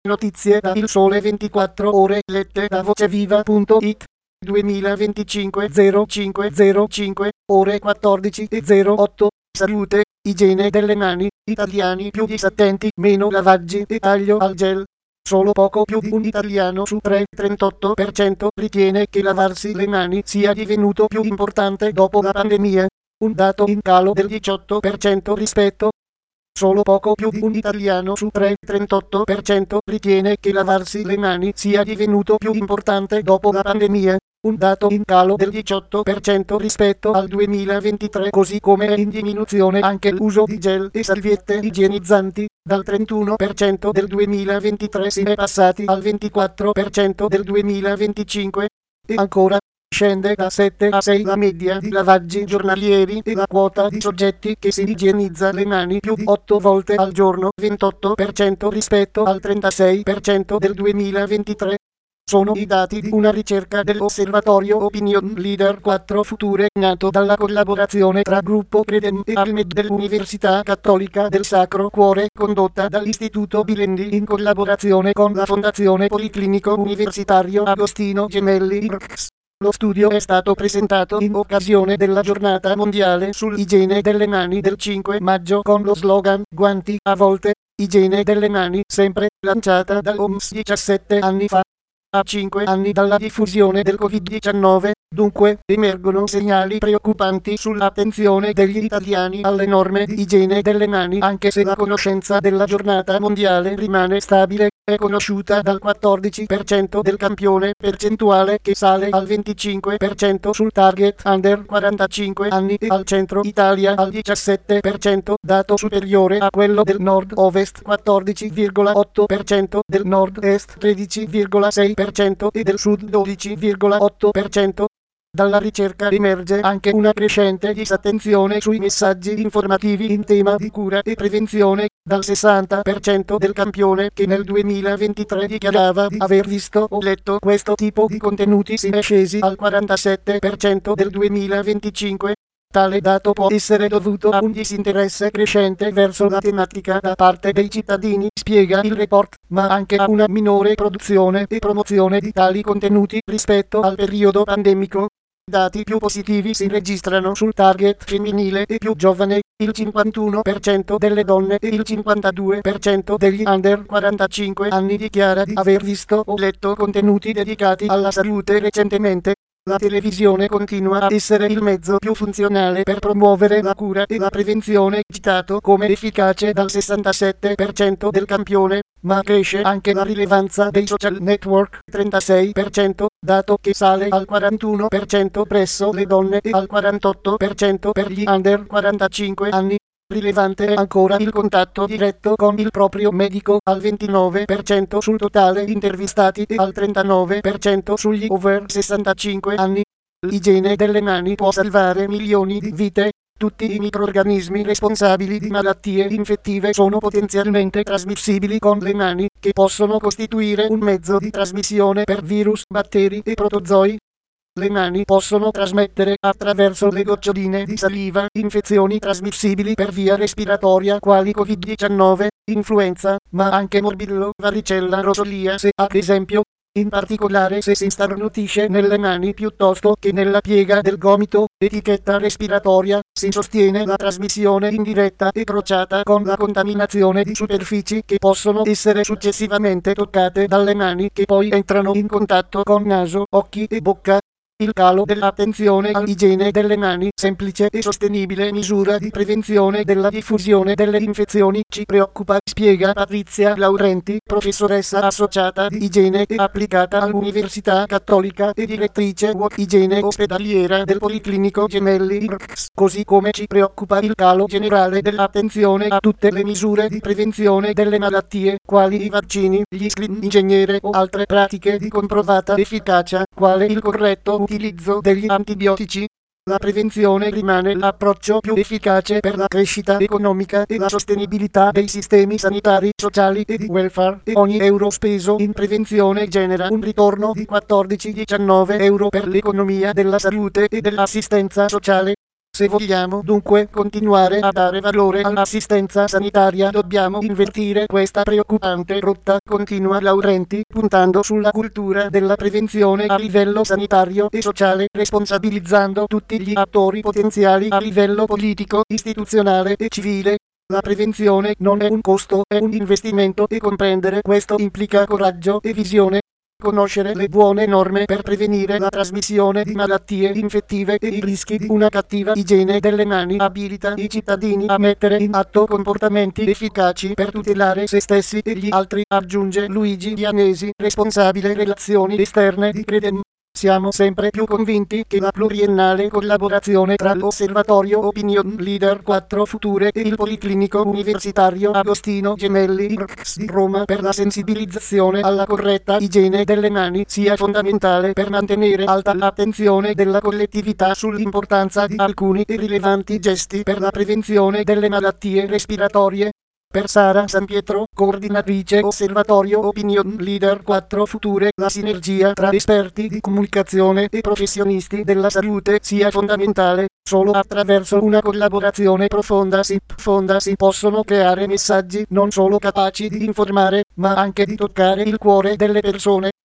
Notizie da Il Sole 24 Ore lette da voceviva.it 2025 0505 ore 14:08. Salute, igiene delle mani, italiani più disattenti, meno lavaggi e taglio al gel. Solo poco più di un italiano su 3, 38%, ritiene che lavarsi le mani sia divenuto più importante dopo la pandemia. Un dato in calo del 18% rispetto. Solo poco più di un italiano su 3, 38%, ritiene che lavarsi le mani sia divenuto più importante dopo la pandemia. Un dato in calo del 18% rispetto al 2023, così come è in diminuzione anche l'uso di gel e salviette igienizzanti. Dal 31% del 2023 si è passati al 24% del 2025. E ancora, scende da 7 a 6 la media di lavaggi giornalieri e la quota di soggetti che si igienizza le mani più di 8 volte al giorno, 28% rispetto al 36% del 2023. Sono i dati di una ricerca dell'osservatorio Opinion Leader 4 Future, nato dalla collaborazione tra Gruppo Credem e Almed dell'Università Cattolica del Sacro Cuore, condotta dall'Istituto Bilendi in collaborazione con la Fondazione Policlinico Universitario Agostino Gemelli IRCS. Lo studio è stato presentato in occasione della giornata mondiale sull'igiene delle mani del 5 maggio con lo slogan "Guanti a volte, igiene delle mani sempre", lanciata dall'OMS 17 anni fa. A 5 anni dalla diffusione del Covid-19, dunque, emergono segnali preoccupanti sull'attenzione degli italiani alle norme di igiene delle mani, anche se la conoscenza della giornata mondiale rimane stabile. È conosciuta dal 14% del campione, percentuale che sale al 25% sul target under 45 anni e al centro Italia al 17%, dato superiore a quello del nord-ovest 14,8%, del nord-est 13,6% e del sud 12,8%. Dalla ricerca emerge anche una crescente disattenzione sui messaggi informativi in tema di cura e prevenzione, dal 60% del campione che nel 2023 dichiarava di aver visto o letto questo tipo di contenuti si è scesi al 47% del 2025. Tale dato può essere dovuto a un disinteresse crescente verso la tematica da parte dei cittadini, spiega il report, ma anche a una minore produzione e promozione di tali contenuti rispetto al periodo pandemico. Dati più positivi si registrano sul target femminile e più giovane. Il 51% delle donne e il 52% degli under 45 anni dichiara di aver visto o letto contenuti dedicati alla salute recentemente. La televisione continua a essere il mezzo più funzionale per promuovere la cura e la prevenzione, citato come efficace dal 67% del campione, ma cresce anche la rilevanza dei social network, 36%, dato che sale al 41% presso le donne e al 48% per gli under 45 anni. Rilevante è ancora il contatto diretto con il proprio medico, al 29% sul totale intervistati e al 39% sugli over 65 anni. L'igiene delle mani può salvare milioni di vite. Tutti i microrganismi responsabili di malattie infettive sono potenzialmente trasmissibili con le mani, che possono costituire un mezzo di trasmissione per virus, batteri e protozoi. Le mani possono trasmettere, attraverso le goccioline di saliva, infezioni trasmissibili per via respiratoria quali Covid-19, influenza, ma anche morbillo, varicella, rosolia, ad esempio. In particolare se si starnutisce nelle mani piuttosto che nella piega del gomito, etichetta respiratoria, si sostiene la trasmissione indiretta e crociata con la contaminazione di superfici che possono essere successivamente toccate dalle mani che poi entrano in contatto con naso, occhi e bocca. Il calo dell'attenzione all'igiene delle mani, semplice e sostenibile misura di prevenzione della diffusione delle infezioni, ci preoccupa, spiega Patrizia Laurenti, professoressa associata di igiene e applicata all'Università Cattolica e direttrice WOC Igiene Ospedaliera del Policlinico Gemelli IRCS, così come ci preoccupa il calo generale dell'attenzione a tutte le misure di prevenzione delle malattie, quali i vaccini, gli screen ingegnere o altre pratiche di comprovata efficacia, quale il corretto utilizzo degli antibiotici. La prevenzione rimane l'approccio più efficace per la crescita economica e la sostenibilità dei sistemi sanitari, sociali e di welfare, e ogni euro speso in prevenzione genera un ritorno di 14-19 euro per l'economia della salute e dell'assistenza sociale. Se vogliamo dunque continuare a dare valore all'assistenza sanitaria, dobbiamo invertire questa preoccupante rotta continua Laurenti, puntando sulla cultura della prevenzione a livello sanitario e sociale, responsabilizzando tutti gli attori potenziali a livello politico, istituzionale e civile. La prevenzione non è un costo, è un investimento e comprendere questo implica coraggio e visione. Conoscere le buone norme per prevenire la trasmissione di malattie infettive e i rischi di una cattiva igiene delle mani abilita i cittadini a mettere in atto comportamenti efficaci per tutelare se stessi e gli altri, aggiunge Luigi Dianesi, responsabile relazioni esterne di Credem. Siamo sempre più convinti che la pluriennale collaborazione tra l'Osservatorio Opinion Leader 4 Future e il Policlinico Universitario Agostino Gemelli IRCS di Roma per la sensibilizzazione alla corretta igiene delle mani sia fondamentale per mantenere alta l'attenzione della collettività sull'importanza di alcuni e rilevanti gesti per la prevenzione delle malattie respiratorie. Per Sara San Pietro, coordinatrice Osservatorio Opinion Leader 4 Future, la sinergia tra esperti di comunicazione e professionisti della salute sia fondamentale. Solo attraverso una collaborazione profonda si possono creare messaggi non solo capaci di informare, ma anche di toccare il cuore delle persone.